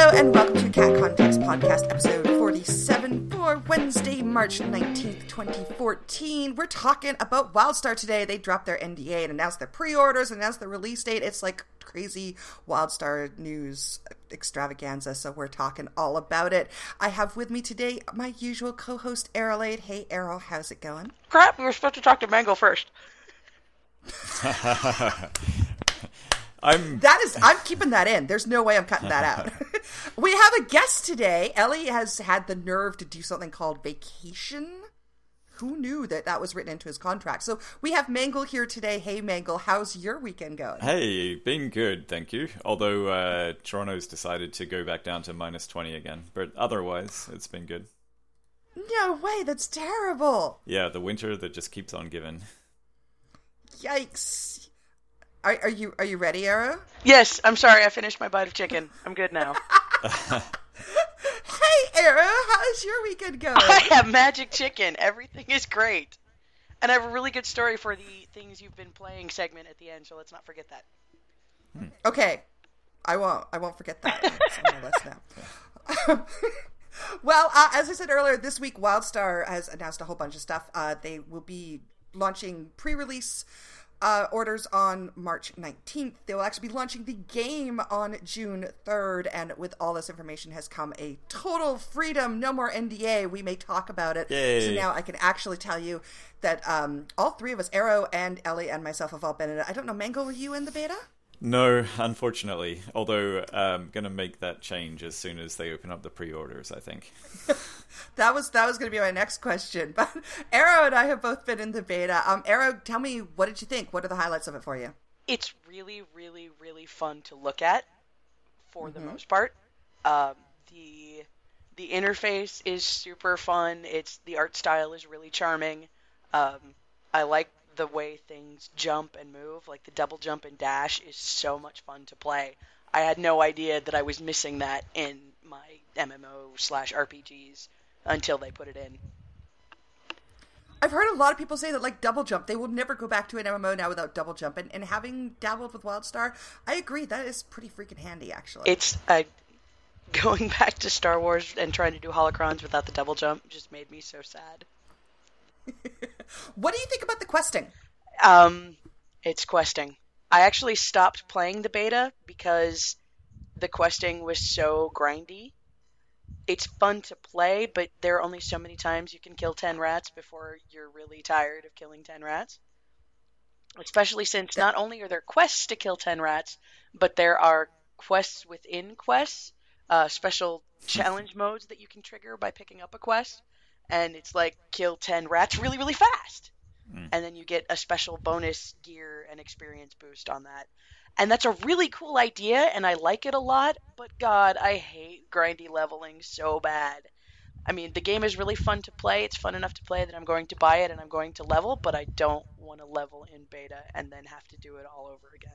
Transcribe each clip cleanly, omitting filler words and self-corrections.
Hello and welcome to Cat Context Podcast, episode 47 for Wednesday, March 19th, 2014. We're talking about WildStar today. They dropped their NDA and announced their pre-orders, announced their release date. It's like crazy WildStar news extravaganza, so we're talking all about it. I have with me today my usual co-host, Errolade. Hey, Errol, how's it going? Crap, we were supposed to talk to Mango first. I'm keeping that in. There's no way I'm cutting that out. We have a guest today. Ellie has had the nerve to do something called vacation. Who knew that was written into his contract? So we have Mangle here today. Hey, Mangle, how's your weekend going? Hey, been good, thank you. Although Toronto's decided to go back down to minus 20 again. But otherwise, it's been good. No way, that's terrible. Yeah, the winter that just keeps on giving. Yikes. Are you ready, Arrow? Yes, I'm sorry, I finished my bite of chicken. I'm good now. Hey, Arrow, how's your weekend going? I have magic chicken. Everything is great. And I have a really good story for the things you've been playing segment at the end, so let's not forget that. Okay. I won't forget that. Let's know. Well, as I said earlier, this week WildStar has announced a whole bunch of stuff. They will be launching pre-release orders on March 19th. They will actually be launching the game on June 3rd, and with all this information has come a total freedom. No more NDA. We may talk about it. Yay. So now I can actually tell you that all three of us, Arrow and Ellie and myself, have all been in it. I don't know, Mango, were you in the beta? No, unfortunately. Although I'm going to make that change as soon as they open up the pre-orders, I think. That was going to be my next question. But Arrow and I have both been in the beta. Arrow, tell me, what did you think? What are the highlights of it for you? It's really, really, really fun to look at, for the most part. The interface is super fun. The art style is really charming. I like the way things jump and move. Like the double jump and dash is so much fun to play. I had no idea that I was missing that in my MMO/RPGs until they put it in. I've heard a lot of people say that, like, double jump, they will never go back to an MMO now without double jump. And having dabbled with WildStar, I agree, that is pretty freaking handy, actually. It's going back to Star Wars and trying to do holocrons without the double jump just made me so sad. What do you think about the questing? It's questing. I actually stopped playing the beta because the questing was so grindy. It's fun to play, but there are only so many times you can kill 10 rats before you're really tired of killing 10 rats. Especially since not only are there quests to kill 10 rats, but there are quests within quests, special challenge modes that you can trigger by picking up a quest. And it's like, kill 10 rats really, really fast. And then you get a special bonus gear and experience boost on that. And that's a really cool idea, and I like it a lot, but God, I hate grindy leveling so bad. I mean, the game is really fun to play. It's fun enough to play that I'm going to buy it and I'm going to level, but I don't want to level in beta and then have to do it all over again.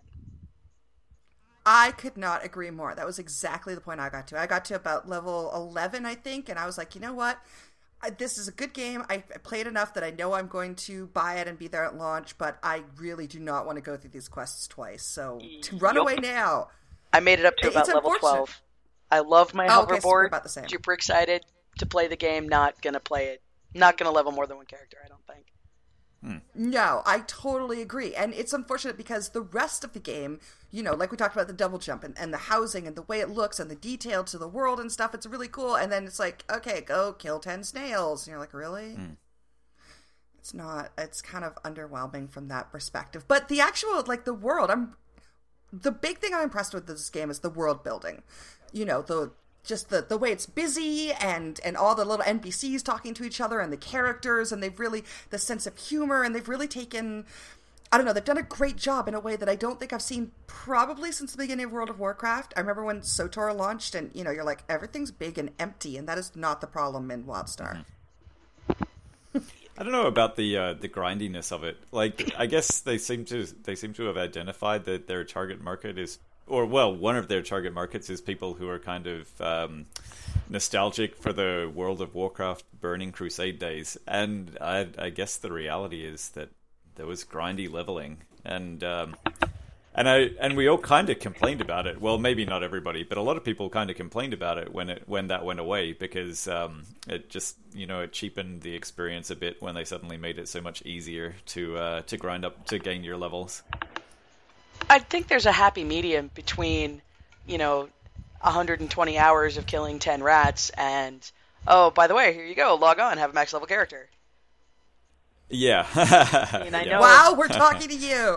I could not agree more. That was exactly the point I got to. I got to about level 11, I think, and I was like, you know what? This is a good game. I played enough that I know I'm going to buy it and be there at launch, but I really do not want to go through these quests twice. So to run away now. I made it up to about level 12. I love my hoverboard. So we're about the same. Super excited to play the game. Not going to play it. Not going to level more than one character, I don't think. No, I totally agree. And it's unfortunate because the rest of the game, you know, like we talked about the double jump and the housing and the way it looks and the detail to the world and stuff, it's really cool. And then it's like, okay, go kill 10 snails. And you're like, really? It's not, it's kind of underwhelming from that perspective. But the actual, like, the world, the big thing I'm impressed with this game is the world building. You know, the way it's busy and all the little NPCs talking to each other and the characters, and they've really, the sense of humor, and they've really taken, I don't know, they've done a great job in a way that I don't think I've seen probably since the beginning of World of Warcraft. I remember when SWTOR launched and, you know, you're like, everything's big and empty, and that is not the problem in WildStar. I don't know about the grindiness of it. Like, I guess they seem to have identified that their target market is, or well, one of their target markets is people who are kind of nostalgic for the World of Warcraft Burning Crusade days. And I guess the reality is that there was grindy leveling, and And we all kind of complained about it. Well, maybe not everybody, but a lot of people kind of complained about it when that went away, because it just, it cheapened the experience a bit when they suddenly made it so much easier to grind up to gain your levels. I think there's a happy medium between 120 hours of killing 10 rats and, oh, by the way, here you go, log on, have a max level character. Yeah. I know. Wow, we're talking to you.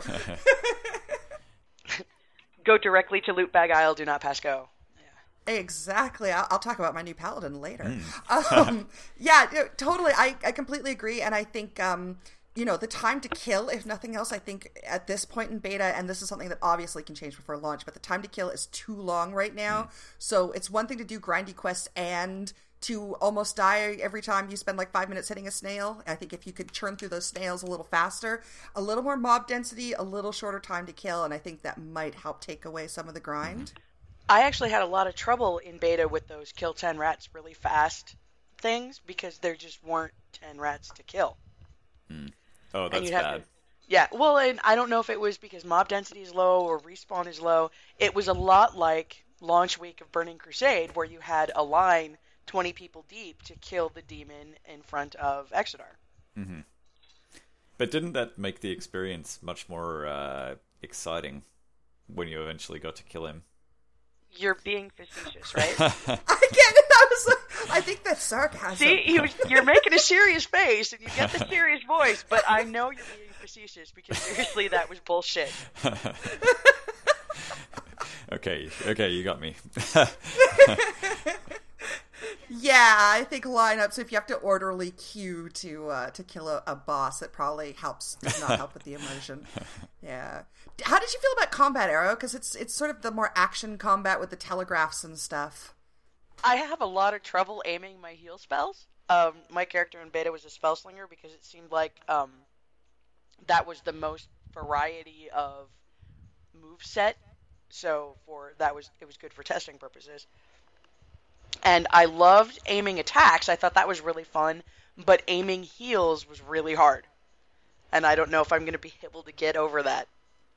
Go directly to loot bag aisle, do not pass go. Yeah. Exactly. I'll talk about my new paladin later. Totally. I completely agree. And I think, the time to kill, if nothing else, I think at this point in beta, and this is something that obviously can change before launch, but the time to kill is too long right now. So it's one thing to do grindy quests and to almost die every time you spend like 5 minutes hitting a snail. I think if you could churn through those snails a little faster, a little more mob density, a little shorter time to kill, and I think that might help take away some of the grind. I actually had a lot of trouble in beta with those kill 10 rats really fast things because there just weren't 10 rats to kill. Oh, that's bad. Yeah, well, and I don't know if it was because mob density is low or respawn is low. It was a lot like launch week of Burning Crusade, where you had a line 20 people deep to kill the demon in front of Exodar. Mm-hmm. But didn't that make the experience much more exciting when you eventually got to kill him? You're being facetious, right? I get it. I think that's sarcasm. See, you're making a serious face, and you get the serious voice, but I know you're being facetious because seriously, that was bullshit. Okay, you got me. Yeah, I think lineups, if you have to orderly queue to kill a boss, it probably does not help with the immersion. Yeah. How did you feel about combat, Arrow? Because it's sort of the more action combat with the telegraphs and stuff. I have a lot of trouble aiming my heal spells. My character in beta was a spell slinger because it seemed like that was the most variety of moveset. So it was good for testing purposes. And I loved aiming attacks. I thought that was really fun, but aiming heals was really hard. And I don't know if I'm going to be able to get over that.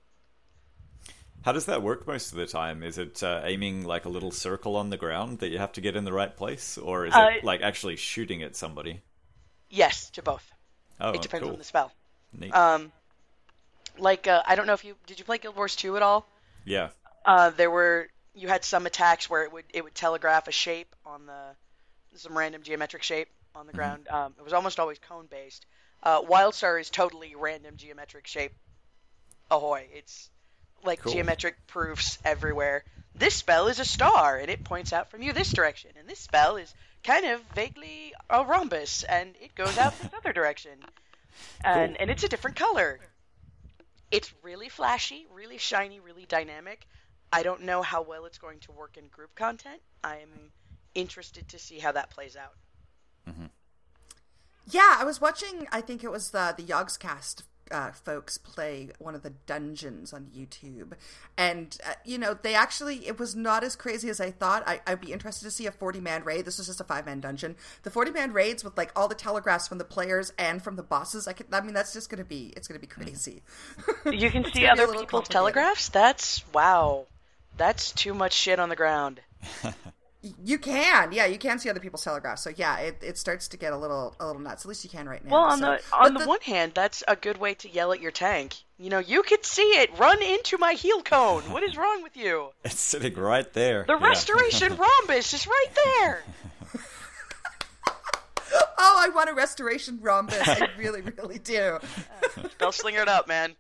How does that work most of the time? Is it aiming like a little circle on the ground that you have to get in the right place? Or is it like actually shooting at somebody? Yes, to both. Oh, it depends cool. on the spell. Neat. I don't know if did you play Guild Wars 2 at all? Yeah. You had some attacks where it would telegraph a shape on some random geometric shape on the ground. It was almost always cone based. Wildstar is totally random geometric shape. Ahoy! It's like cool. Geometric proofs everywhere. This spell is a star, and it points out from you this direction. And this spell is kind of vaguely a rhombus, and it goes out this other direction. And it's a different color. It's really flashy, really shiny, really dynamic. I don't know how well it's going to work in group content. I am interested to see how that plays out. Mm-hmm. Yeah, I was watching, I think it was the Yogscast folks play one of the dungeons on YouTube. And, it was not as crazy as I thought. I'd be interested to see a 40-man raid. This was just a 5-man dungeon. The 40-man raids with, like, all the telegraphs from the players and from the bosses, that's just going to be, it's going to be crazy. You can see other people's telegraphs? Wow. That's too much shit on the ground. You can see other people's telegraphs. So yeah, it starts to get a little nuts. At least you can right now. Well, on the one hand, that's a good way to yell at your tank. You could see it. Run into my heal cone. What is wrong with you? It's sitting right there. The restoration rhombus is right there. Oh, I want a restoration rhombus. I really, really do. Spellslinger it up, man.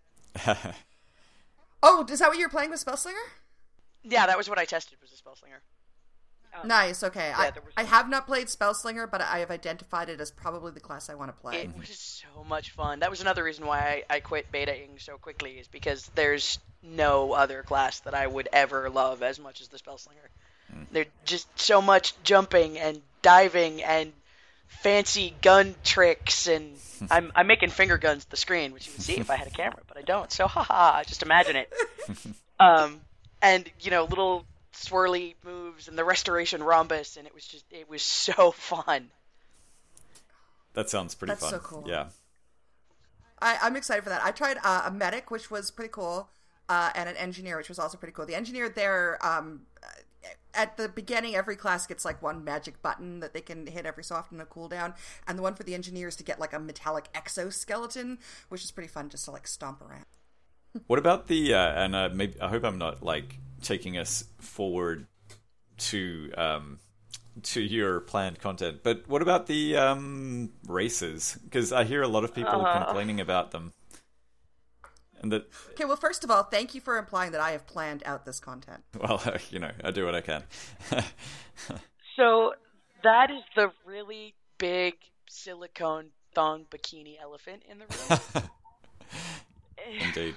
Oh, is that what you're playing with Spellslinger? Yeah, that was what I tested, was a Spellslinger. Nice, okay. Yeah, I have not played Spellslinger, but I have identified it as probably the class I want to play. It was so much fun. That was another reason why I quit betaing so quickly, is because there's no other class that I would ever love as much as the Spellslinger. There's just so much jumping and diving and fancy gun tricks, and I'm making finger guns at the screen, which you would see if I had a camera, but I don't, so haha, just imagine it. And, little swirly moves and the restoration rhombus, and it was so fun. That sounds pretty fun. That's so cool. Yeah. I'm excited for that. I tried a medic, which was pretty cool. and an engineer, which was also pretty cool. The engineer there, at the beginning, every class gets like one magic button that they can hit every so often in a cooldown, and the one for the engineer is to get like a metallic exoskeleton, which is pretty fun just to like stomp around. What about the maybe I hope I'm not like taking us forward to your planned content, but what about the races? Because I hear a lot of people complaining about them. And that, okay, well, first of all, thank you for implying that I have planned out this content. Well, I do what I can. So that is the really big silicone thong bikini elephant in the room. Indeed.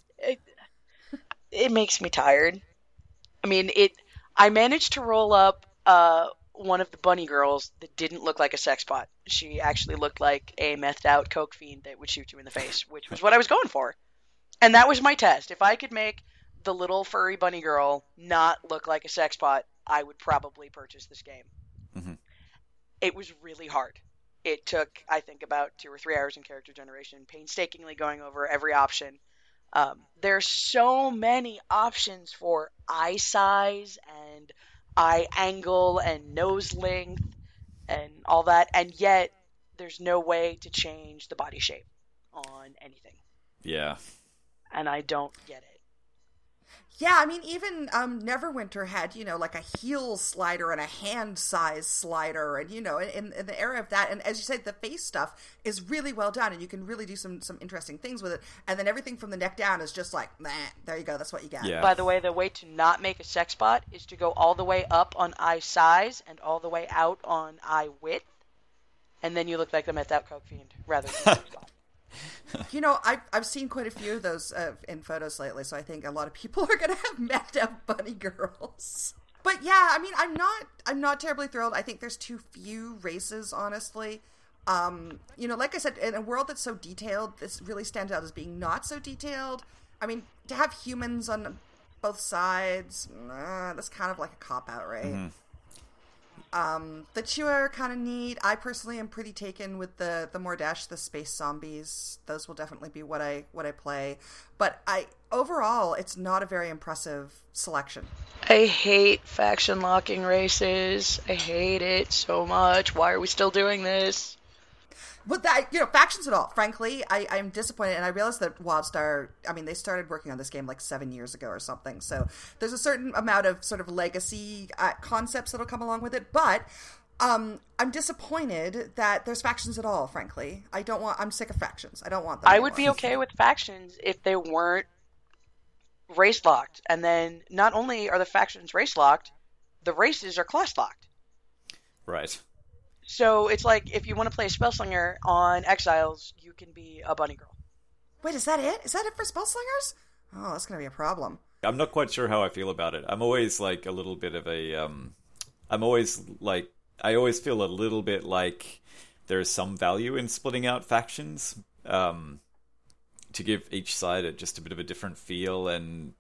It makes me tired. I mean, I managed to roll up one of the bunny girls that didn't look like a sex bot. She actually looked like a methed out coke fiend that would shoot you in the face, which was what I was going for. And that was my test. If I could make the little furry bunny girl not look like a sex bot, I would probably purchase this game. Mm-hmm. It was really hard. It took, I think, about 2 or 3 hours in character generation, painstakingly going over every option. There's so many options for eye size and eye angle and nose length and all that, and yet there's no way to change the body shape on anything. Yeah. And I don't get it. Yeah, I mean, even Neverwinter had, like a heel slider and a hand size slider, and, in the era of that, and as you said, the face stuff is really well done, and you can really do some interesting things with it, and then everything from the neck down is just like, there you go, that's what you got. Yeah. By the way, the way to not make a sex bot is to go all the way up on eye size and all the way out on eye width, and then you look like the methed out coke fiend rather than a sex bot. I've seen quite a few of those in photos lately, so I think a lot of people are going to have methed out bunny girls. But yeah, I mean, I'm not terribly thrilled. I think there's too few races, honestly. Like I said, in a world that's so detailed, this really stands out as being not so detailed. I mean, to have humans on both sides, that's kind of like a cop-out, right? Mm-hmm. The Chewa are kind of neat. I personally am pretty taken with the Mordash, the space zombies. Those will definitely be what I play. But overall, it's not a very impressive selection. I hate faction locking races. I hate it so much. Why are we still doing this? But factions at all, frankly, I'm disappointed, and I realized that WildStar, I mean, they started working on this game like 7 years ago or something, so there's a certain amount of sort of legacy concepts that'll come along with it, but I'm disappointed that there's factions at all, frankly. I'm sick of factions. I don't want them I anymore. would be okay with factions if they weren't race locked, and then not only are the factions race locked, the races are class locked. Right. So it's like if you want to play a Spellslinger on Exiles, you can be a bunny girl. Wait, is that it? Is that it for Spellslingers? Oh, that's going to be a problem. I'm not quite sure how I feel about it. I'm always like a little bit of a... I always feel a little bit like there's some value in splitting out factions to give each side just a bit of a different feel and...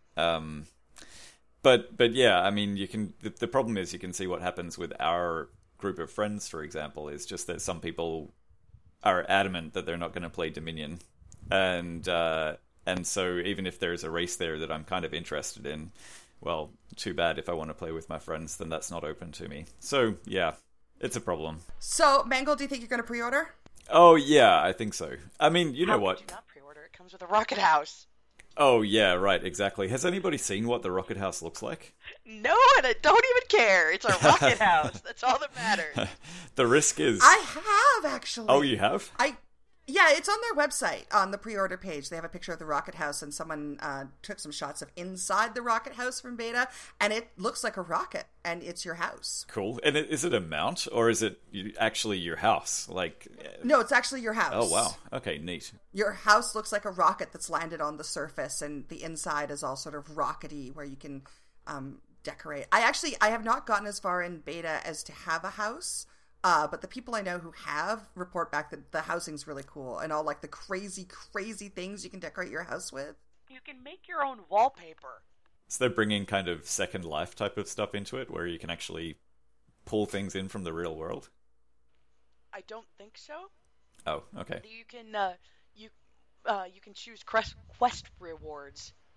But yeah, I mean, you can... The problem is you can see what happens with our group of friends, for example, is just that some people are adamant that they're not going to play Dominion, and so even if there's a race there that I'm kind of interested in, well, too bad. If I want to play with my friends, then that's not open to me. So yeah, it's a problem. So Mangle, do you think you're going to pre-order? Oh yeah, I think so. I mean, you know what? How could you not pre-order? It comes with a rocket house. Oh yeah, right, exactly. Has anybody seen what the rocket house looks like? No, and I don't even care. It's a rocket house. That's all that matters. The risk is... I have, actually. Oh, you have? Yeah, it's on their website, on the pre-order page. They have a picture of the rocket house, and someone took some shots of inside the rocket house from beta, and it looks like a rocket, and it's your house. Cool. And is it a mount, or is it actually your house? No, it's actually your house. Oh, wow. Okay, neat. Your house looks like a rocket that's landed on the surface, and the inside is all sort of rockety, where you can decorate. I have not gotten as far in beta as to have a house. But the people I know who have report back that the housing's really cool and all like the crazy, crazy things you can decorate your house with. You can make your own wallpaper. So they're bringing kind of Second Life type of stuff into it, where you can actually pull things in from the real world? I don't think so. Oh, okay. You can choose quest rewards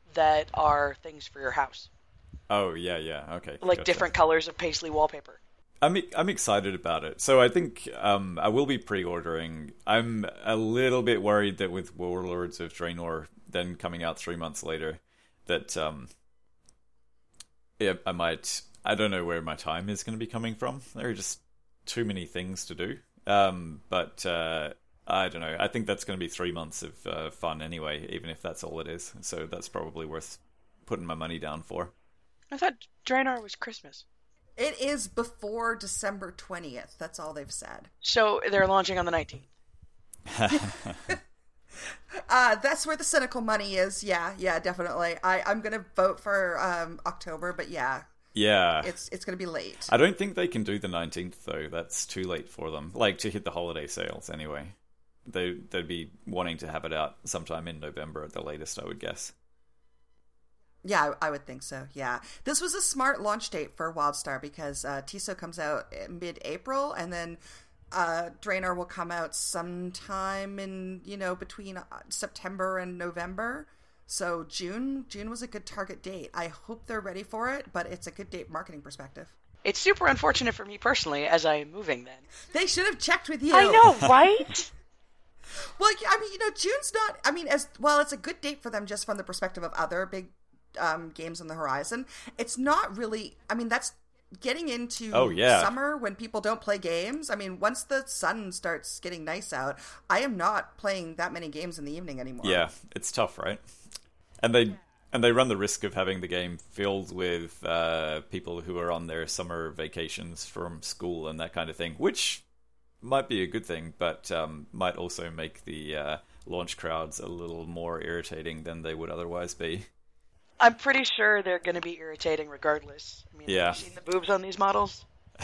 that are things for your house. Oh, yeah, okay. Like Gotcha. different colors of paisley wallpaper. I'm excited about it. So I think I will be pre-ordering. I'm a little bit worried that with Warlords of Draenor then coming out 3 months later, that yeah, I don't know where my time is going to be coming from. There are just too many things to do. But I don't know. I think that's going to be 3 months of fun anyway, even if that's all it is. So that's probably worth putting my money down for. I thought Draenor was Christmas. It is before December 20th. That's all they've said. So they're launching on the 19th. That's where the cynical money is. Yeah, definitely. I'm going to vote for October, but yeah. Yeah. It's going to be late. I don't think they can do the 19th, though. That's too late for them. Like, to hit the holiday sales, anyway. They'd be wanting to have it out sometime in November at the latest, I would guess. Yeah, I would think so, yeah. This was a smart launch date for WildStar because TISO comes out mid-April, and then Draenor will come out sometime in, between September and November. So June was a good target date. I hope they're ready for it, but it's a good date marketing perspective. It's super unfortunate for me personally, as I'm moving then. They should have checked with you. I know, right? Well, I mean, June's not, as well, it's a good date for them just from the perspective of other big games on the horizon. It's not really, that's getting into summer when people don't play games. Once the sun starts getting nice out, I am not playing that many games in the evening anymore. Yeah, it's tough, right? And they run the risk of having the game filled with people who are on their summer vacations from school and that kind of thing, which might be a good thing, but might also make the launch crowds a little more irritating than they would otherwise be. I'm pretty sure they're going to be irritating regardless. Yeah. Have you seen the boobs on these models?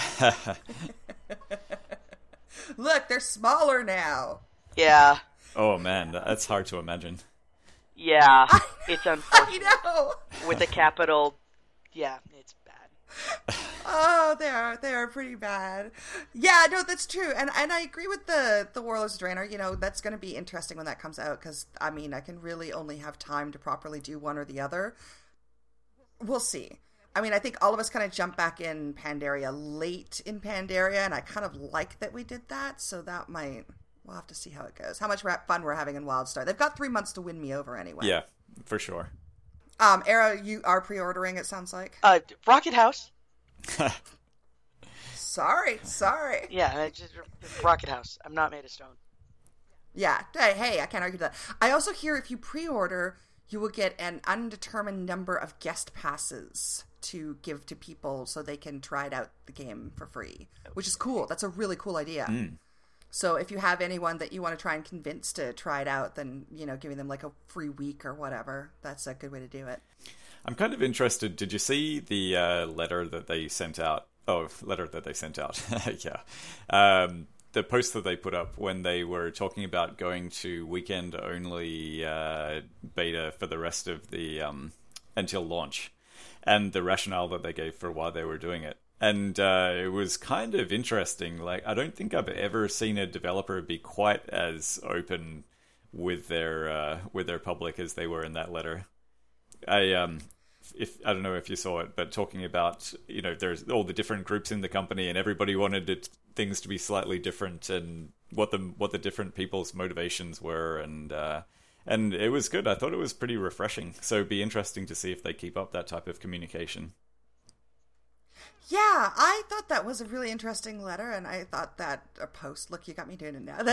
Look, they're smaller now. Yeah. Oh man, that's hard to imagine. Yeah, it's unfortunate. I know. With a capital, yeah, it's bad. Oh, they are pretty bad. Yeah, no, that's true, and I agree with the Warlords of Draenor. That's going to be interesting when that comes out because I can really only have time to properly do one or the other. We'll see. I think all of us kind of jumped back in Pandaria late in Pandaria, and I kind of like that we did that. So that might. We'll have to see how it goes. How much fun we're having in WildStar. They've got 3 months to win me over anyway. Yeah, for sure. Era, you are pre-ordering, it sounds like. Rocket House. Sorry. Yeah, just Rocket House. I'm not made of stone. Yeah, hey, I can't argue that. I also hear if you pre-order, you will get an undetermined number of guest passes to give to people so they can try it out the game for free, which is cool. That's a really cool idea. So if you have anyone that you want to try and convince to try it out, then, giving them like a free week or whatever, that's a good way to do it. I'm kind of interested. Did you see the letter that they sent out? Oh, letter that they sent out. Yeah. The post that they put up when they were talking about going to weekend-only beta for the rest of the until launch, and the rationale that they gave for why they were doing it. And it was kind of interesting. Like, I don't think I've ever seen a developer be quite as open with their public as they were in that letter. I don't know if you saw it, but talking about, there's all the different groups in the company, and everybody wanted things to be slightly different, and what the different people's motivations were, and it was good. I thought it was pretty refreshing. So it'd be interesting to see if they keep up that type of communication. Yeah, I thought that was a really interesting letter, and I thought that a post. Look, you got me doing it now.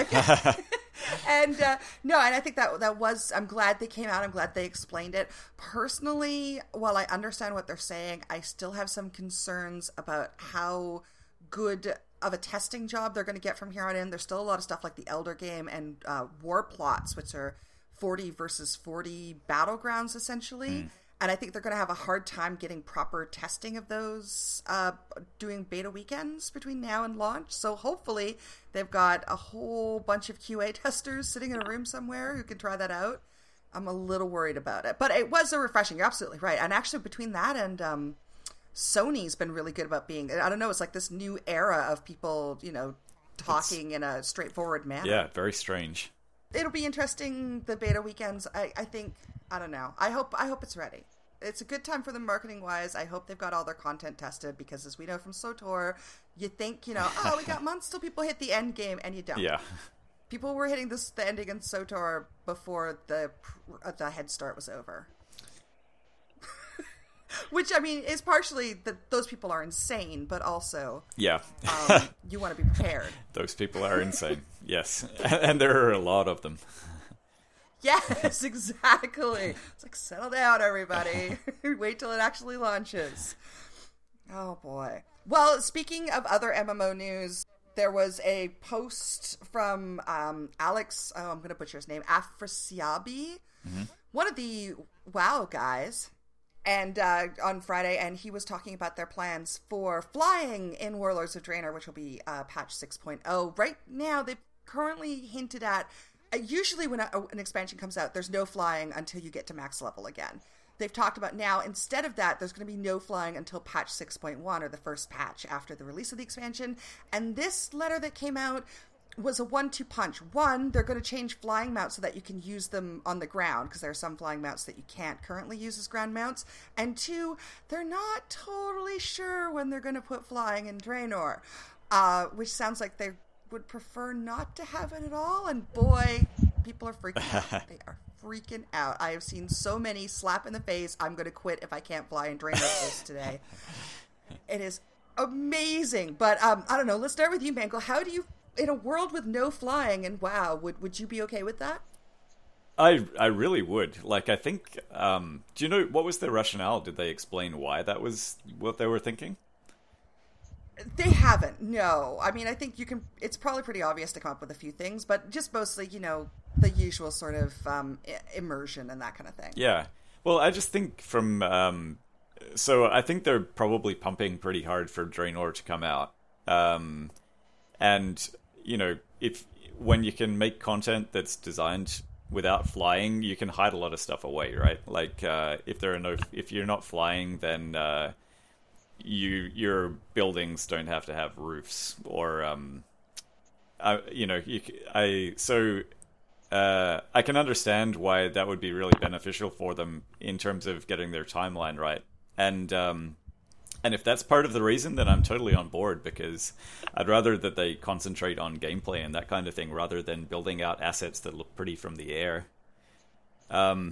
And no, and I think that was. I'm glad they came out. I'm glad they explained it. Personally, while I understand what they're saying, I still have some concerns about how good of a testing job they're going to get from here on in. There's still a lot of stuff like the Elder game and war plots, which are 40 versus 40 battlegrounds essentially. And I think they're going to have a hard time getting proper testing of those, doing beta weekends between now and launch. So hopefully they've got a whole bunch of QA testers sitting in a room somewhere who can try that out. I'm a little worried about it. But it was so refreshing. You're absolutely right. And actually between that and Sony's been really good about being, I don't know, it's like this new era of people, talking in a straightforward manner. Yeah, very strange. It'll be interesting, the beta weekends. I think, I don't know. I hope it's ready. It's a good time for them marketing-wise. I hope they've got all their content tested, because as we know from SWTOR, you think, we got months till people hit the end game, and you don't. Yeah. People were hitting the ending in SWTOR before the head start was over. Which, I mean, is partially that those people are insane, but also... Yeah. you want to be prepared. Those people are insane, yes. And there are a lot of them. Yes, exactly. It's like, settle down, everybody. Wait till it actually launches. Oh, boy. Well, speaking of other MMO news, there was a post from Alex, I'm going to butcher his name, Afrasiabi, one of the WoW guys, and on Friday, and he was talking about their plans for flying in Warlords of Draenor, which will be patch 6.0. Right now, they've currently hinted at, usually when an expansion comes out, there's no flying until you get to max level again. They've talked about now, instead of that, there's going to be no flying until patch 6.1, or the first patch after the release of the expansion. And this letter that came out was a 1-2 punch. One, they're going to change flying mounts so that you can use them on the ground, because there are some flying mounts that you can't currently use as ground mounts. And two, they're not totally sure when they're going to put flying in Draenor, which sounds like they would prefer not to have it at all. And boy, people are freaking out. They are freaking out. I have seen so many slap in the face, I'm going to quit if I can't fly in Draenor posts today. It is amazing. But I don't know, let's start with you, Mangle. How do you, in a world with no flying and WoW, would you be okay with that? I really would. Like, I think, do you know, what was their rationale? Did they explain why that was what they were thinking? They haven't, no. I mean, I think it's probably pretty obvious to come up with a few things, but just mostly, the usual sort of immersion and that kind of thing. Yeah. Well, I just think so I think they're probably pumping pretty hard for Draenor to come out. And, when you can make content that's designed without flying, you can hide a lot of stuff away, right? Like, if you're not flying, then your buildings don't have to have roofs, or I can understand why that would be really beneficial for them in terms of getting their timeline right. And if that's part of the reason, then I'm totally on board, because I'd rather that they concentrate on gameplay and that kind of thing rather than building out assets that look pretty from the air. And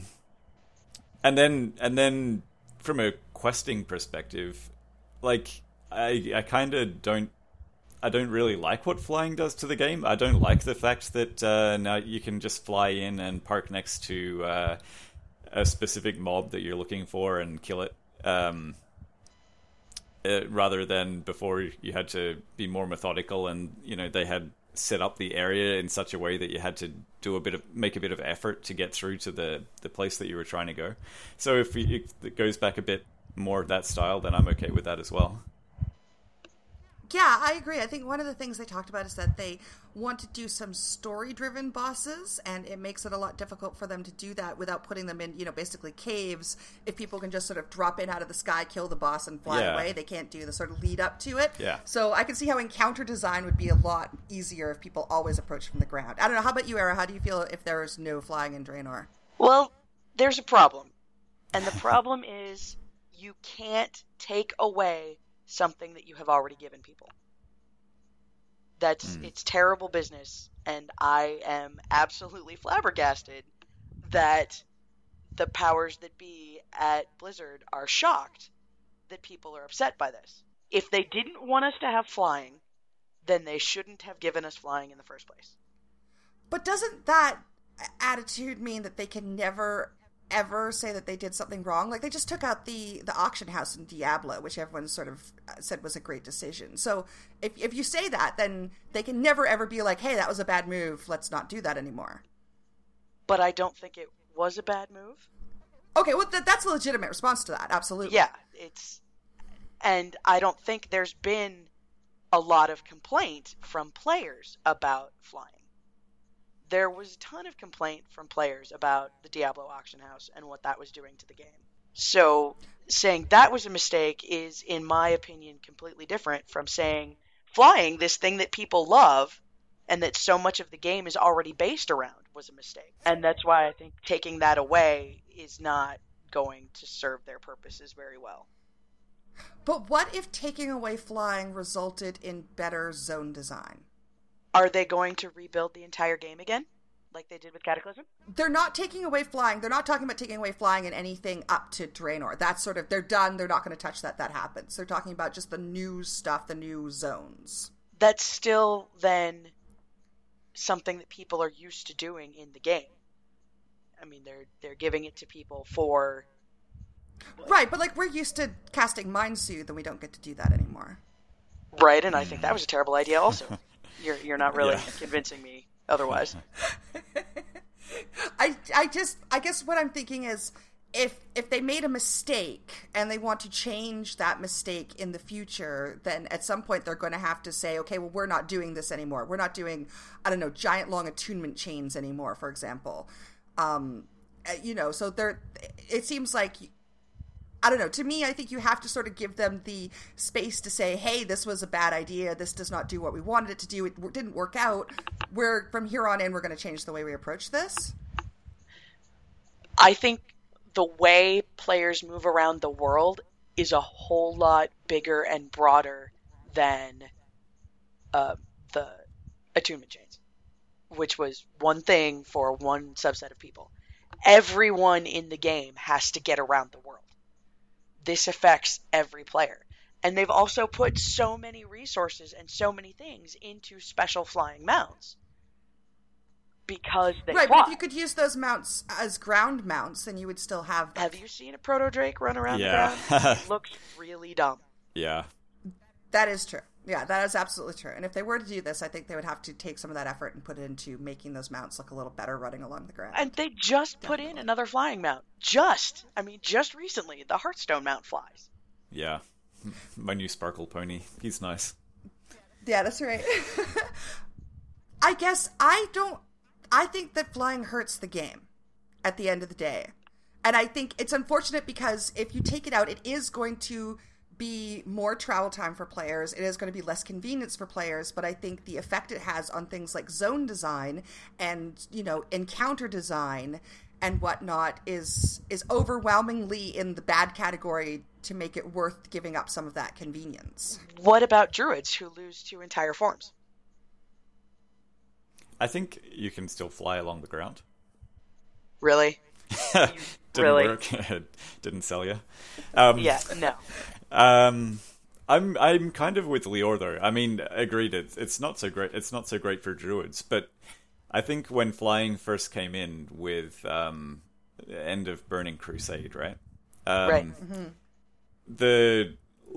then from a questing perspective, like, I kind of don't really like what flying does to the game. I don't like the fact that now you can just fly in and park next to a specific mob that you're looking for and kill it. Rather than before you had to be more methodical, and they had set up the area in such a way that you had to make a bit of effort to get through to the place that you were trying to go. So if it goes back a bit more of that style, then I'm okay with that as well. Yeah, I agree. I think one of the things they talked about is that they want to do some story-driven bosses, and it makes it a lot difficult for them to do that without putting them in, basically caves. If people can just sort of drop in out of the sky, kill the boss, and fly away, they can't do the sort of lead up to it. Yeah. So I can see how encounter design would be a lot easier if people always approach from the ground. I don't know. How about you, Era? How do you feel if there is no flying in Draenor? Well, there's a problem. And the problem is you can't take away something that you have already given people. It's terrible business, and I am absolutely flabbergasted that the powers that be at Blizzard are shocked that people are upset by this. If they didn't want us to have flying, then they shouldn't have given us flying in the first place. But doesn't that attitude mean that they can never ever say that they did something wrong? Like, they just took out the auction house in Diablo, which everyone sort of said was a great decision. So if you say that, then they can never ever be like, hey, that was a bad move, let's not do that anymore. But I don't think it was a bad move. Okay, well, that's a legitimate response to that, absolutely. Yeah, and I don't think there's been a lot of complaint from players about flying. There was a ton of complaint from players about the Diablo auction house and what that was doing to the game. So saying that was a mistake is, in my opinion, completely different from saying flying, this thing that people love, and that so much of the game is already based around was a mistake. And that's why I think taking that away is not going to serve their purposes very well. But what if taking away flying resulted in better zone design? Are they going to rebuild the entire game again, like they did with Cataclysm? They're not taking away flying. They're not talking about taking away flying in anything up to Draenor. That's sort of, they're done. They're not going to touch that. That happens. They're talking about just the new stuff, the new zones. That's still then something that people are used to doing in the game. I mean, they're giving it to people for... Right, but like we're used to casting Mind Soothe, and we don't get to do that anymore. Right, and I think that was a terrible idea also. You're not really convincing me otherwise. I guess what I'm thinking is if they made a mistake and they want to change that mistake in the future, then at some point they're going to have to say, okay, well, we're not doing this anymore. We're not doing, I don't know, giant long attunement chains anymore, for example. So it seems like, I don't know, to me, I think you have to sort of give them the space to say, hey, this was a bad idea. This does not do what we wanted it to do. It didn't work out. From here on in, we're going to change the way we approach this. I think the way players move around the world is a whole lot bigger and broader than the attunement chains, which was one thing for one subset of people. Everyone in the game has to get around the world. This affects every player. And they've also put so many resources and so many things into special flying mounts. Because they fly. But if you could use those mounts as ground mounts, then you would still have that. Have you seen a Proto-Drake run around the ground? It looks really dumb. Yeah. That is true. Yeah, that is absolutely true. And if they were to do this, I think they would have to take some of that effort and put it into making those mounts look a little better running along the ground. And they just put in another flying mount. Just recently, the Hearthstone mount flies. Yeah. My new Sparkle Pony. He's nice. Yeah, that's right. I guess I think that flying hurts the game at the end of the day. And I think it's unfortunate because if you take it out, it is going to be more travel time for players. It is going to be less convenience for players, but I think the effect it has on things like zone design and, encounter design and whatnot is overwhelmingly in the bad category to make it worth giving up some of that convenience. What about druids who lose 2 entire forms? I think you can still fly along the ground. Really? Didn't work. Didn't sell you. Yeah, no. I'm kind of with Lior though. I mean, agreed. It's not so great. It's not so great for druids, but I think when flying first came in with end of Burning Crusade, right? Right. The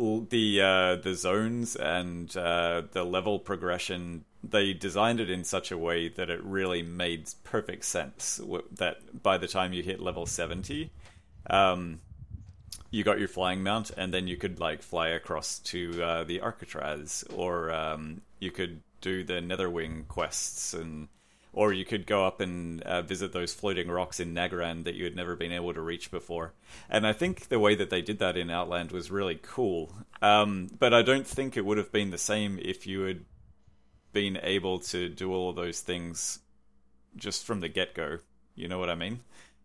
zones and the level progression, they designed it in such a way that it really made perfect sense. That by the time you hit level 70, you got your flying mount, and then you could fly across to the Arcatraz, or you could do the Netherwing quests, or you could go up and visit those floating rocks in Nagaran that you had never been able to reach before. And I think the way that they did that in Outland was really cool. But I don't think it would have been the same if you had been able to do all of those things just from the get-go. You know what I mean?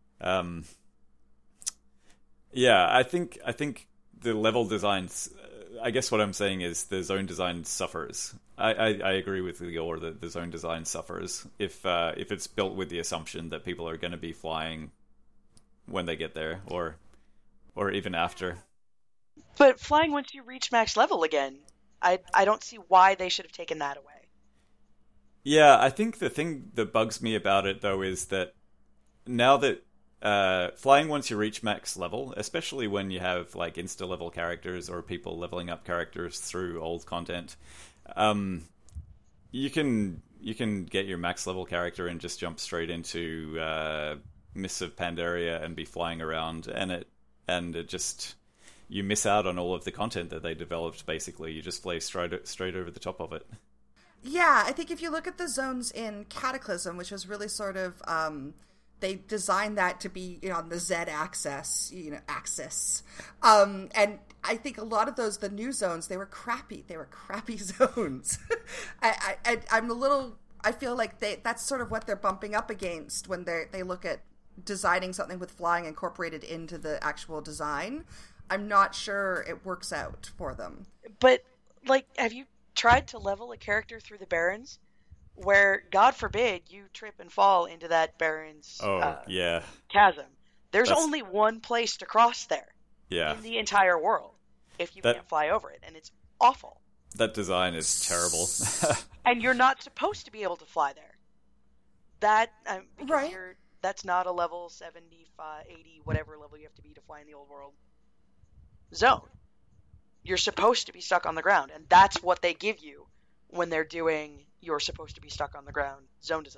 Yeah, I think the level designs... I guess what I'm saying is the zone design suffers. I agree with Lior that the zone design suffers if it's built with the assumption that people are going to be flying when they get there, or even after. But flying once you reach max level again, I don't see why they should have taken that away. Yeah, I think the thing that bugs me about it though is that now that flying once you reach max level, especially when you have insta level characters or people leveling up characters through old content, you can get your max level character and just jump straight into Mists of Pandaria and be flying around, and it just, you miss out on all of the content that they developed. Basically, you just fly straight over the top of it. Yeah, I think if you look at the zones in Cataclysm, which was really sort of they designed that to be, on the axis. And I think a lot of those, the new zones, they were crappy. They were crappy zones. I'm a little I feel like that's sort of what they're bumping up against when they look at designing something with flying incorporated into the actual design. I'm not sure it works out for them. But, like, have you tried to level a character through the Barrens? Where, God forbid, you trip and fall into that Barrens chasm. That's only one place to cross there in the entire world if you can't fly over it, and it's awful. That design is terrible. And you're not supposed to be able to fly there. Because that's not a level 75, 80, whatever level you have to be to fly in the old world zone. You're supposed to be stuck on the ground, and that's what they give you when they're doing you're supposed to be stuck on the ground zone design.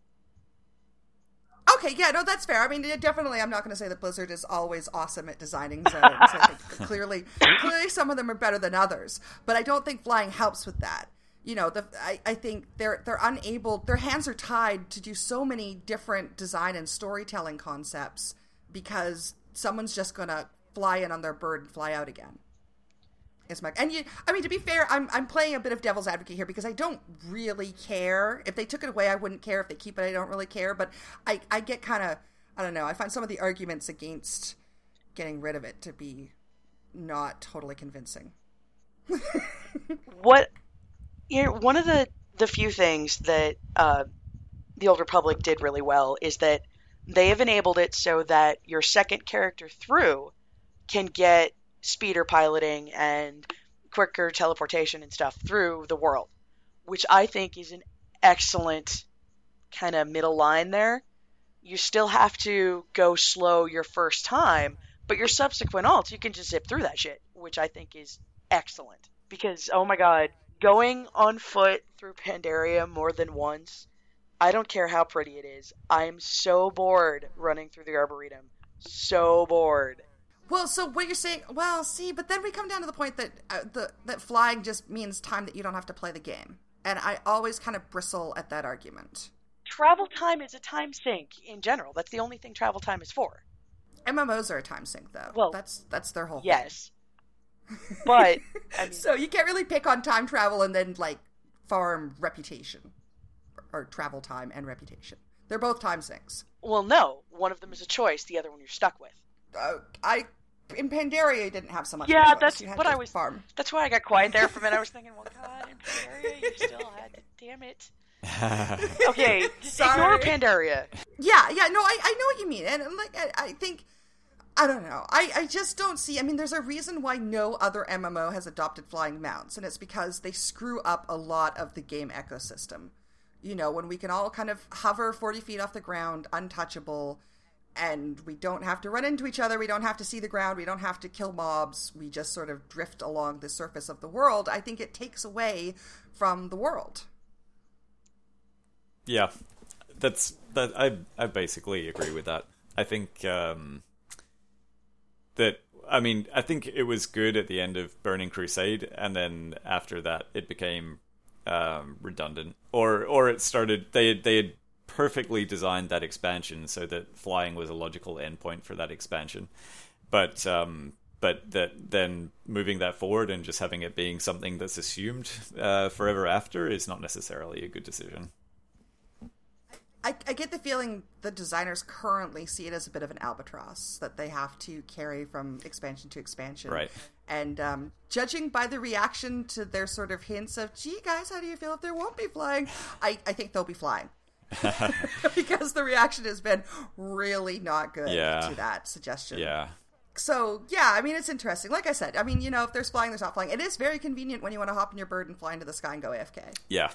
Okay, yeah, no, that's fair. I mean, definitely, I'm not going to say that Blizzard is always awesome at designing zones. I think clearly some of them are better than others, but I don't think flying helps with that. You know, I think they're unable, their hands are tied to do so many different design and storytelling concepts because someone's just going to fly in on their bird and fly out again. To be fair, I'm playing a bit of devil's advocate here because I don't really care. If they took it away, I wouldn't care. If they keep it, I don't really care. But I get kind of, I don't know, I find some of the arguments against getting rid of it to be not totally convincing. One of the few things that the Old Republic did really well is that they have enabled it so that your second character through can get speeder piloting and quicker teleportation and stuff through the world, which I think is an excellent kind of middle line there. You still have to go slow your first time, but your subsequent alts, you can just zip through that shit, which I think is excellent. Because, oh my god, going on foot through Pandaria more than once, I don't care how pretty it is. I am so bored running through the Arboretum. So bored. Well, so what you're saying, but then we come down to the point that that flying just means time that you don't have to play the game. And I always kind of bristle at that argument. Travel time is a time sink in general. That's the only thing travel time is for. MMOs are a time sink, though. Well, that's their whole yes. Thing. But, I mean, so you can't really pick on time travel and then, like, farm reputation. Or travel time and reputation. They're both time sinks. Well, no. One of them is a choice. The other one you're stuck with. In Pandaria, you didn't have so much. Yeah, that's what I was. Farm. That's why I got quiet there for a minute. I was thinking, well, God, in Pandaria, you still had to. Damn it. Okay, ignore Pandaria. Yeah. No, I know what you mean, and like I think, I don't know. I just don't see. I mean, there's a reason why no other MMO has adopted flying mounts, and it's because they screw up a lot of the game ecosystem. You know, when we can all kind of hover 40 feet off the ground, untouchable. And we don't have to run into each other. We don't have to see the ground. We don't have to kill mobs. We just sort of drift along the surface of the world. I think it takes away from the world. Yeah, I basically agree with that. I think I think it was good at the end of Burning Crusade, and then after that it became redundant, or it started. They had perfectly designed that expansion so that flying was a logical endpoint for that expansion, but that then moving that forward and just having it being something that's assumed forever after is not necessarily a good decision. I get the feeling the designers currently see it as a bit of an albatross that they have to carry from expansion to expansion. Right. And judging by the reaction to their sort of hints of, gee, guys, how do you feel if there won't be flying? I think they'll be flying. Because the reaction has been really not good to that suggestion. Yeah. So, yeah, I mean, it's interesting. Like I said, I mean, you know, if there's flying, there's not flying. It is very convenient when you want to hop in your bird and fly into the sky and go AFK. Yeah.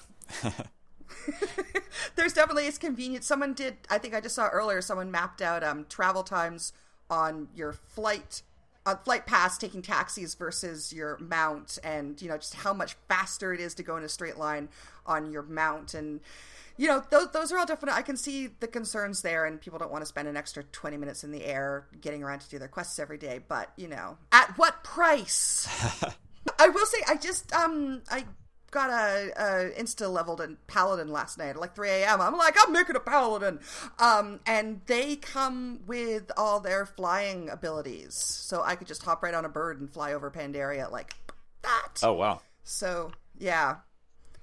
There's definitely, it's convenient. Someone did, I think I just saw earlier, someone mapped out travel times on your flight pass, taking taxis versus your mount, and, you know, just how much faster it is to go in a straight line on your mount. And, you know, those are all different. I can see the concerns there, and people don't want to spend an extra 20 minutes in the air getting around to do their quests every day. But, you know, at what price? I will say, I got a insta-leveled paladin last night at like 3 a.m. I'm like, I'm making a paladin. And they come with all their flying abilities. So I could just hop right on a bird and fly over Pandaria like that. Oh, wow. So, yeah.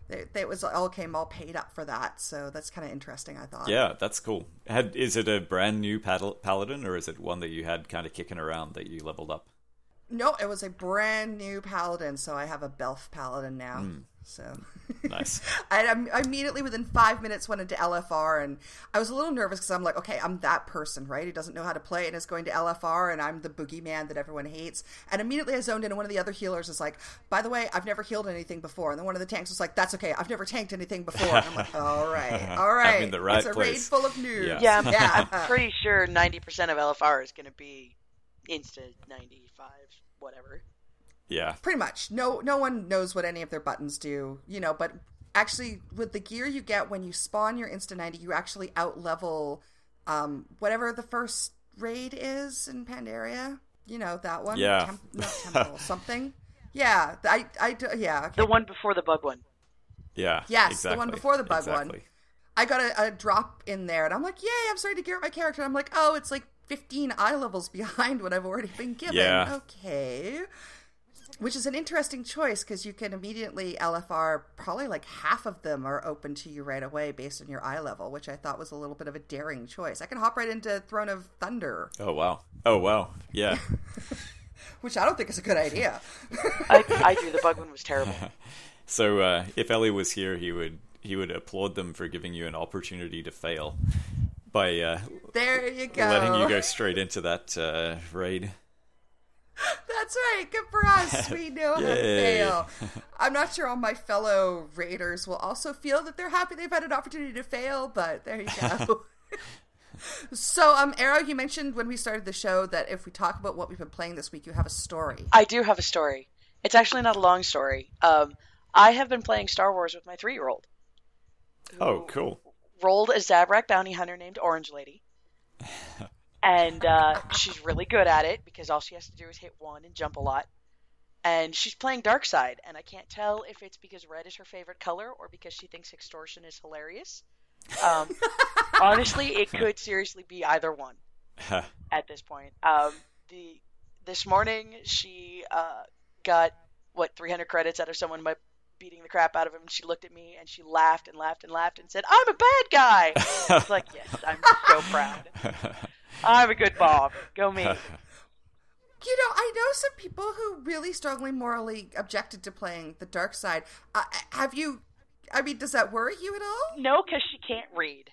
They was all came all paid up for that, so that's kind of interesting, I thought. Yeah, that's cool. Is it a brand new paladin, or is it one that you had kind of kicking around that you leveled up? No, it was a brand new paladin, so I have a Belf paladin now. So nice. I immediately within 5 minutes went into LFR, and I was a little nervous because I'm like, okay, I'm that person, right, who doesn't know how to play and is going to LFR, and I'm the boogeyman that everyone hates. And immediately I zoned in, and one of the other healers is like, by the way, I've never healed anything before. And then one of the tanks was like, that's okay, I've never tanked anything before. And I'm like, all right, I'm in the right it's a place. raid full of noobs. Yeah, I'm pretty sure 90% of LFR is going to be insta 95, whatever. Yeah. Pretty much. No one knows what any of their buttons do, but actually with the gear you get when you spawn your Insta 90, you actually out-level whatever the first raid is in Pandaria. That one? Yeah. Not Temple, something. Yeah, yeah. Okay. The one before the bug one. Yeah, Yes, exactly. the one before the bug one. I got a drop in there, and I'm like, yay, I'm starting to gear up my character. I'm like, oh, it's like 15 eye levels behind what I've already been given. Yeah. Okay. Which is an interesting choice because you can immediately LFR, probably like half of them are open to you right away based on your eye level, which I thought was a little bit of a daring choice. I can hop right into Throne of Thunder. Oh, wow. Yeah. Which I don't think is a good idea. I do. The bug one was terrible. So if Ellie was here, he would applaud them for giving you an opportunity to fail by there you go. letting you go straight into that raid. That's right. Good for us. We know how to fail. I'm not sure all my fellow raiders will also feel that they're happy they've had an opportunity to fail, but there you go. So, Arrow, you mentioned when we started the show that if we talk about what we've been playing this week, you have a story. I do have a story. It's actually not a long story. I have been playing Star Wars with my 3-year-old. Oh, cool. Rolled a Zabrak bounty hunter named Orange Lady. And she's really good at it because all she has to do is hit 1 and jump a lot. And she's playing Darkside, and I can't tell if it's because red is her favorite color or because she thinks extortion is hilarious. Honestly, it could seriously be either one at this point. This morning, she got, 300 credits out of someone by beating the crap out of him. She looked at me, and she laughed and laughed and laughed and said, I'm a bad guy! I was like, yes, I'm so proud. I'm a good Bob. Go me. I know some people who really strongly morally objected to playing the dark side. Have you... I mean, does that worry you at all? No, because she can't read.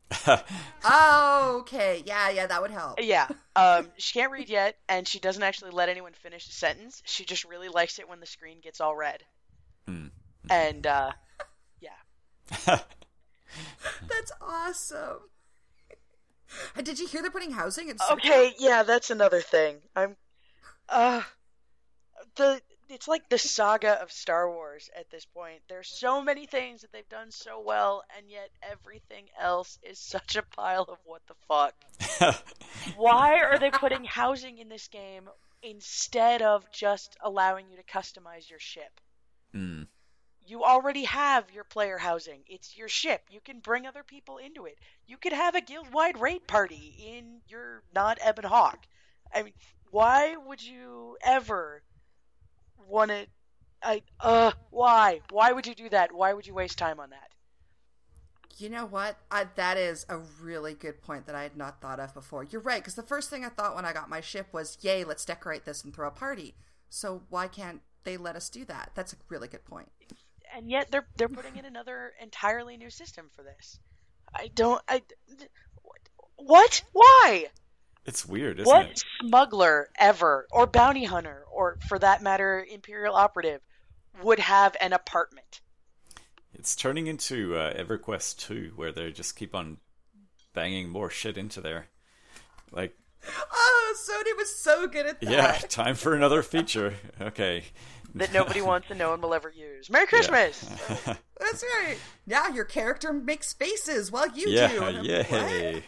Oh, okay. Yeah, that would help. Yeah. She can't read yet, and she doesn't actually let anyone finish a sentence. She just really likes it when the screen gets all red. And, yeah. That's awesome. Did you hear they're putting housing in Okay, yeah, that's another thing. It's like the saga of Star Wars at this point. There's so many things that they've done so well, and yet everything else is such a pile of what the fuck. Why are they putting housing in this game instead of just allowing you to customize your ship? You already have your player housing. It's your ship. You can bring other people into it. You could have a guild-wide raid party in your not Ebon Hawk. I mean, why would you ever want to... why? Why would you do that? Why would you waste time on that? You know what? That is a really good point that I had not thought of before. You're right, because the first thing I thought when I got my ship was, yay, let's decorate this and throw a party. So why can't they let us do that? That's a really good point. And yet they're putting in another entirely new system for this. What? Why? It's weird, isn't what it? What smuggler ever, or bounty hunter, or for that matter, Imperial operative, would have an apartment? It's turning into EverQuest 2, where they just keep on banging more shit into there. Like, oh, Sony was so good at that. Yeah, time for another feature. Okay. That nobody wants and no one will ever use. Merry Christmas! Yeah. That's right. Yeah, your character makes faces while you do. Yay.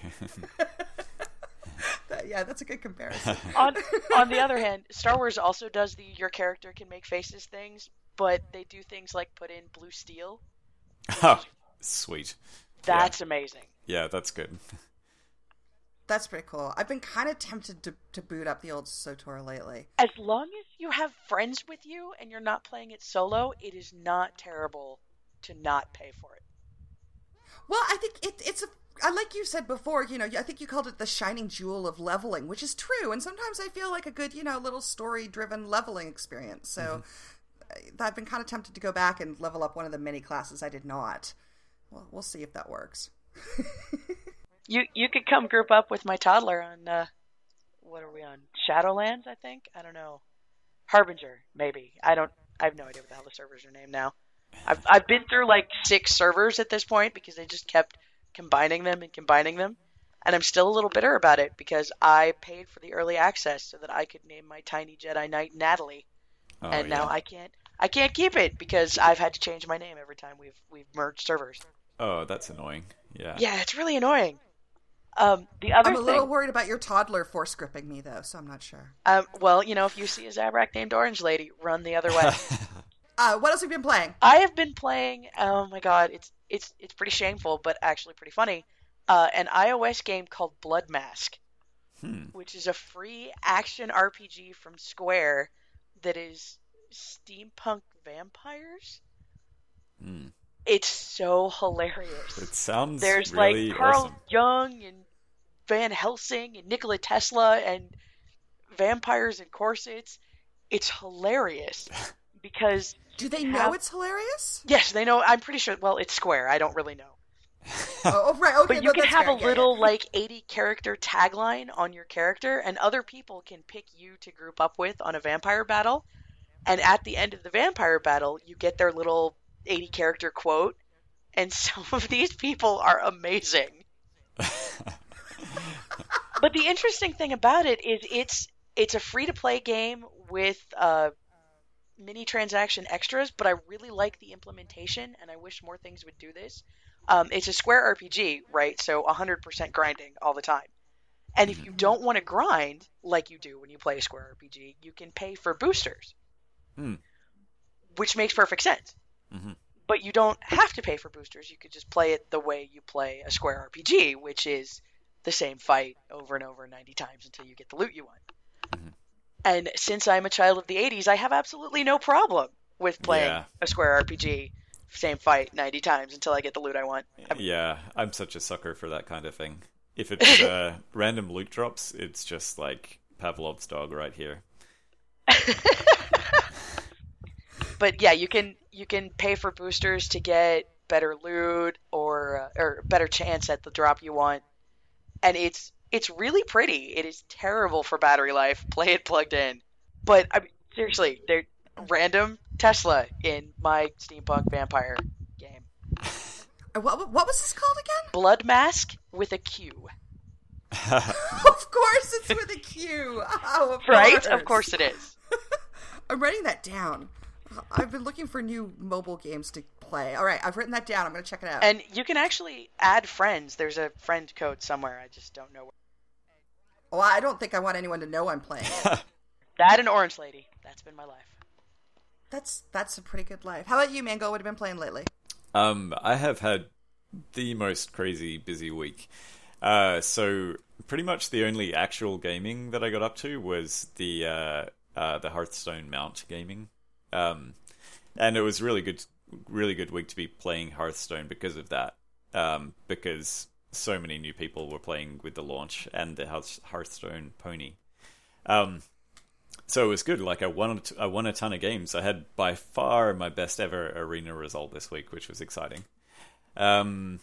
Yeah, that's a good comparison. On the other hand, Star Wars also does the your character can make faces things, but they do things like put in blue steel. Oh, sweet. That's amazing. Yeah, that's good. That's pretty cool. I've been kind of tempted to boot up the old SWTOR lately. As long as you have friends with you and you're not playing it solo, it is not terrible to not pay for it. Well, I think it's like you said before, I think you called it the shining jewel of leveling, which is true. And sometimes I feel like a good, little story-driven leveling experience. So I've been kind of tempted to go back and level up one of the mini classes I did not. Well, we'll see if that works. You could come group up with my toddler on, what are we on? Shadowlands, I think? I don't know. Harbinger, maybe. I have no idea what the hell the servers are named now. I've been through like 6 servers at this point because they just kept combining them. And I'm still a little bitter about it because I paid for the early access so that I could name my tiny Jedi Knight Natalie. Now I can't keep it because I've had to change my name every time we've merged servers. Oh, that's annoying. Yeah. Yeah, it's really annoying. I'm a little worried about your toddler force gripping me though, so I'm not sure. Well, if you see a Zabrak named Orange Lady, run the other way. What else have you been playing? I have been playing. Oh my god, it's pretty shameful, but actually pretty funny. An iOS game called Blood Mask, which is a free action RPG from Square that is steampunk vampires. It's so hilarious. It sounds There's really like Carl awesome. Jung and Van Helsing and Nikola Tesla and vampires in corsets. It's hilarious because do they know it's hilarious? Yes, they know. I'm pretty sure. Well, it's Square. I don't really know. Oh, right. Okay, but you can have fair. a little like 80 character tagline on your character, and other people can pick you to group up with on a vampire battle. And at the end of the vampire battle, you get their little 80 character quote, and some of these people are amazing. But the interesting thing about it is it's a free to play game with mini transaction extras, but I really like the implementation, and I wish more things would do this. It's a Square RPG, right? So 100% grinding all the time. And if you don't want to grind like you do when you play a Square RPG, you can pay for boosters, which makes perfect sense. But you don't have to pay for boosters. You could just play it the way you play a Square RPG, which is the same fight over and over 90 times until you get the loot you want. And since I'm a child of the 80s, I have absolutely no problem with playing a Square RPG, same fight 90 times until I get the loot I want. I'm such a sucker for that kind of thing. If it's random loot drops, it's just like Pavlov's dog right here. But yeah, you can pay for boosters to get better loot or better chance at the drop you want, and it's really pretty. It is terrible for battery life. Play it plugged in, but I mean, seriously, they're random Tesla in my steampunk vampire game. What was this called again? Blood Mask with a Q. Of course, it's with a Q. Oh, right? Of course it is. I'm writing that down. I've been looking for new mobile games to play. All right, I've written that down. I'm going to check it out. And you can actually add friends. There's a friend code somewhere. I just don't know where. Well, I don't think I want anyone to know I'm playing it. That and Orange Lady. That's been my life. That's a pretty good life. How about you, Mango? What have you been playing lately? I have had the most crazy busy week. So pretty much the only actual gaming that I got up to was the Hearthstone mount gaming. And it was really good week to be playing Hearthstone because of that. Because so many new people were playing with the launch and the Hearthstone pony. So it was good. Like I won a ton of games. I had by far my best ever arena result this week, which was exciting. And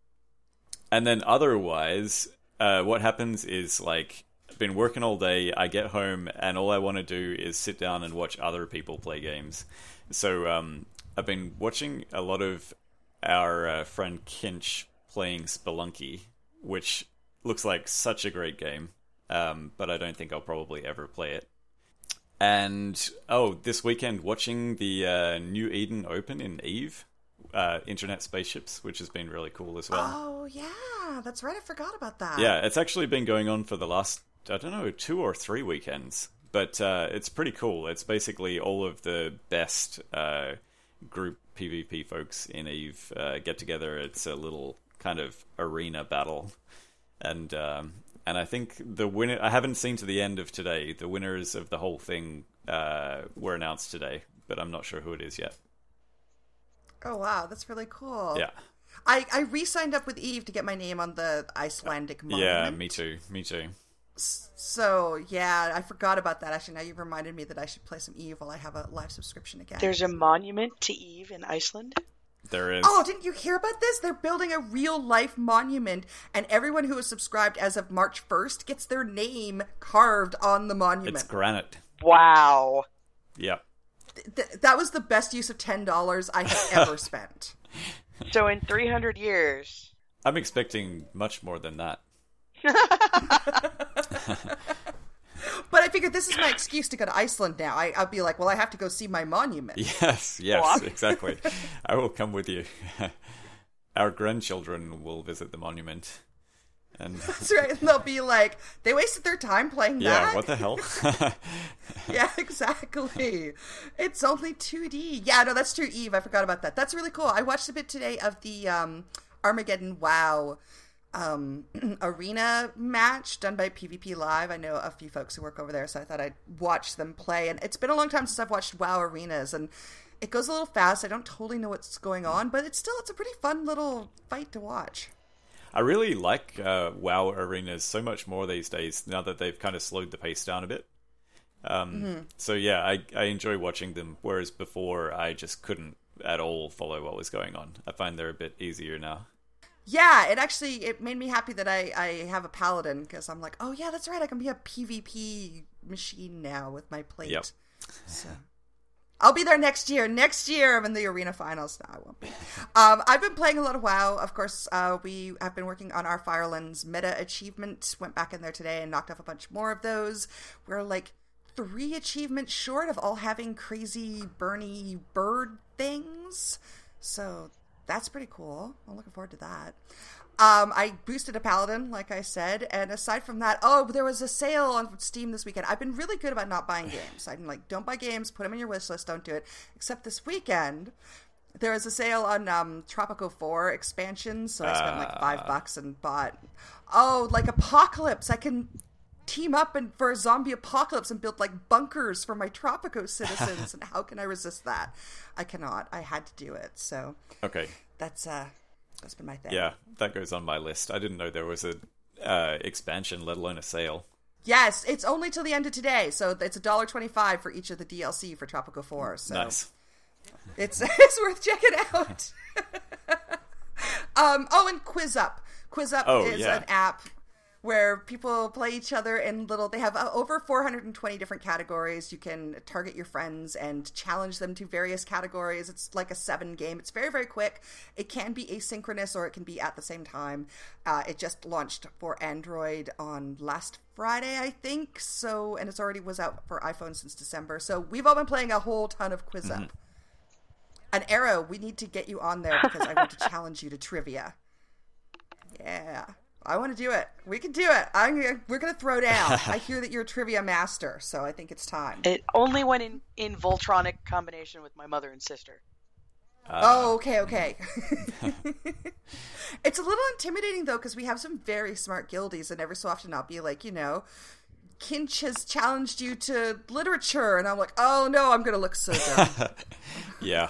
then otherwise, what happens is like I've been working all day. I get home and all I want to do is sit down and watch other people play games. So I've been watching a lot of our friend Kinch playing Spelunky, which looks like such a great game. But I don't think I'll probably ever play it. And this weekend watching the New Eden Open in EVE, Internet Spaceships, which has been really cool as well. Oh yeah, that's right. I forgot about that. Yeah, it's actually been going on for the last 2 or 3 weekends, but it's pretty cool. It's basically all of the best group PvP folks in EVE get together. It's a little kind of arena battle, and I think the winner, I haven't seen to the end of today. The winners of the whole thing were announced today, but I'm not sure who it is yet. Oh, wow. That's really cool. Yeah. I re-signed up with Eve to get my name on the Icelandic monument. Yeah, me too. So, yeah, I forgot about that. Actually, now you've reminded me that I should play some Eve while I have a live subscription again. There's a monument to Eve in Iceland? There is. Oh, didn't you hear about this? They're building a real-life monument, and everyone who is subscribed as of March 1st gets their name carved on the monument. It's granite. Wow. Yep. That was the best use of $10 I have ever spent. So in 300 years... I'm expecting much more than that. But I figured this is my excuse to go to Iceland now. I'll be like, well, I have to go see my monument. Yes, exactly. I will come with you. Our grandchildren will visit the monument. And That's right. And they'll be like, they wasted their time playing that? yeah, what the hell? Yeah, exactly. It's only 2D. Yeah, no, that's true, Eve. I forgot about that. That's really cool. I watched a bit today of the Armageddon WoW arena match done by PvP Live. I know a few folks who work over there, so I thought I'd watch them play. And it's been a long time since I've watched WoW arenas, and it goes a little fast. I don't totally know what's going on, but it's a pretty fun little fight to watch. I really like WoW arenas so much more these days, now that they've kind of slowed the pace down a bit. So yeah, I enjoy watching them, whereas before I just couldn't at all follow what was going on. I find they're a bit easier now. Yeah, it made me happy that I have a paladin, because I'm like, oh yeah, that's right, I can be a PvP machine now with my plate. Yep. So I'll be there next year. Next year I'm in the arena finals. No, I won't be. I've been playing a lot of WoW. Of course, we have been working on our Firelands meta achievement. Went back in there today and knocked off a bunch more of those. We're like 3 achievements short of all having crazy Bernie bird things. So that's pretty cool. I'm looking forward to that. I boosted a paladin, like I said, and aside from that, there was a sale on Steam this weekend. I've been really good about not buying games. I'm like, don't buy games, put them in your wish list, don't do it. Except this weekend, there was a sale on Tropico 4 expansion, so I spent like $5 and bought, like Apocalypse. I can team up for a zombie apocalypse and build like bunkers for my Tropico citizens, and how can I resist that? I cannot. I had to do it, so. Okay. That's been my thing. Yeah, that goes on my list. I didn't know there was a expansion, let alone a sale. Yes, it's only till the end of today, so it's $1.25 for each of the DLC for Tropico 4. So Nice. It's worth checking out. And Quiz Up. Quiz Up is an app where people play each other in they have over 420 different categories. You can target your friends and challenge them to various categories. It's like a 7 game. It's very, very quick. It can be asynchronous or it can be at the same time. It just launched for Android on last Friday, I think. So, and it's already was out for iPhone since December. So we've all been playing a whole ton of Quiz Up. And Arrow, we need to get you on there because I want to challenge you to trivia. Yeah. I want to do it. We can do it. We're going to throw down. I hear that you're a trivia master, so I think it's time. It only went in Voltronic combination with my mother and sister. Okay. It's a little intimidating, though, because we have some very smart guildies, and every so often I'll be like, Kinch has challenged you to literature, and I'm like, oh no, I'm going to look so dumb. Yeah.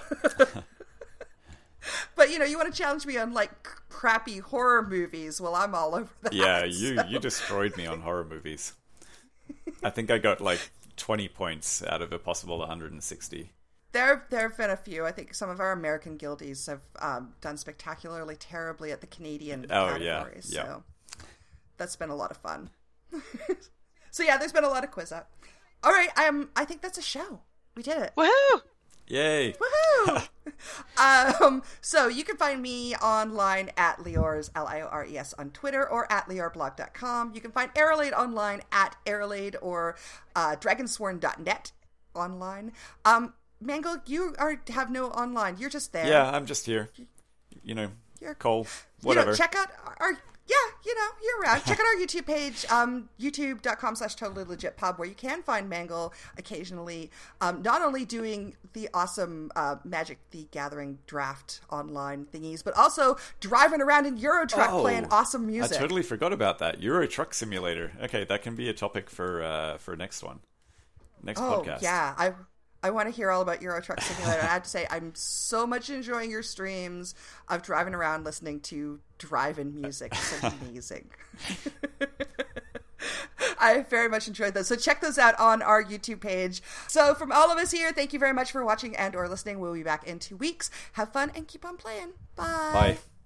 But, you want to challenge me on, like, crappy horror movies? Well, I'm all over that. Yeah, you destroyed me on horror movies. I think I got, like, 20 points out of a possible 160. There have been a few. I think some of our American guildies have done spectacularly terribly at the Canadian categories. Yeah. So that's been a lot of fun. So, yeah, there's been a lot of Quiz Up. All right, I think that's a show. We did it. Woohoo! Yay! Woohoo! So you can find me online at Liors, Liores on Twitter, or at liorblog.com. You can find Aerolade online at Aerolade or dragonsworn.net online. Mangle, you have no online. You're just there. Yeah, I'm just here. You're Cole. Whatever. Check out our... Yeah, you're around. Check out our YouTube page, youtube.com/totallylegitpub, where you can find Mangle occasionally, not only doing the awesome Magic the Gathering draft online thingies, but also driving around in Euro Truck playing awesome music. I totally forgot about that. Euro Truck Simulator. Okay, that can be a topic for next one. Next podcast. Yeah, I want to hear all about Euro Truck Simulator. I have to say, I'm so much enjoying your streams of driving around listening to drive-in music. It's amazing. I very much enjoyed those. So check those out on our YouTube page. So from all of us here, thank you very much for watching and or listening. We'll be back in 2 weeks. Have fun and keep on playing. Bye. Bye.